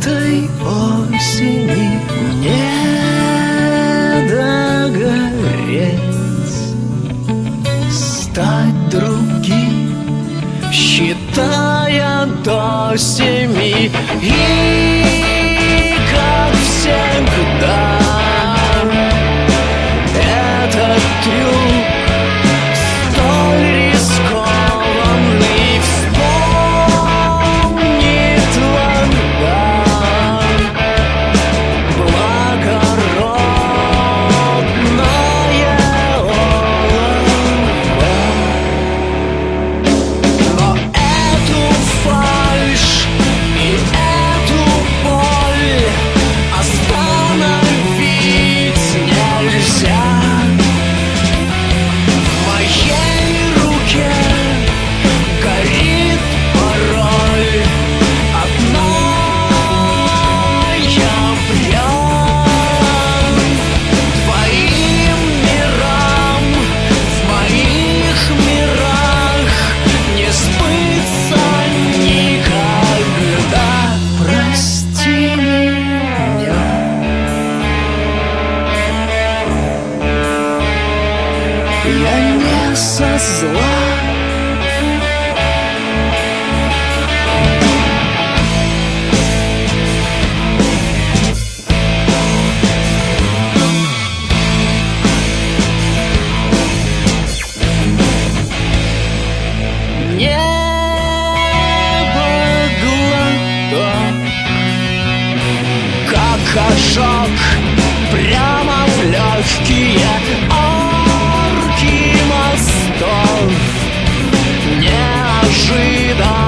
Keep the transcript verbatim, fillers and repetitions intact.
этой осени не догореть, стать другим, считая до семи. И как всегда этот трюк столь рискованный. Вспомни твоя благородная улыбка. Но эту фальшь и эту боль остановить нельзя. В моей руке горит пароль, одна я прям твоим мирам, в моих мирах не сбыться никогда. Прости меня, я не со зла. Небо глоток, как ожог, прямо в легкие арки мостов. Неожиданно